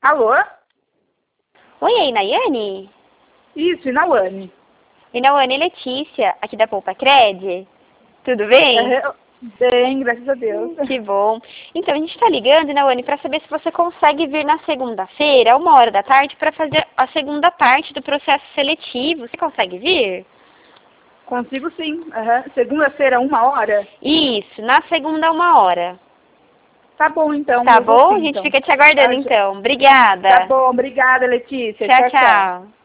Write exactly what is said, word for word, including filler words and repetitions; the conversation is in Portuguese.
Alô? Oi, aí, Nayane? Isso, Inauane. E Nayane, Letícia, aqui da Poupa Cred. Tudo bem? É, bem, graças a Deus. Que bom. Então, a gente está ligando, Nayane, para saber se você consegue vir na segunda-feira, uma hora da tarde, para fazer a segunda parte do processo seletivo. Você consegue vir? Consigo sim. Uhum. Segunda-feira, uma hora? Isso, na segunda, uma hora. Tá bom, então. Tá Eu vou bom? sim, A gente então. fica te aguardando, Tá, então. Obrigada. tá bom, obrigada, Letícia. Tchau, Tchau, tchau. tchau.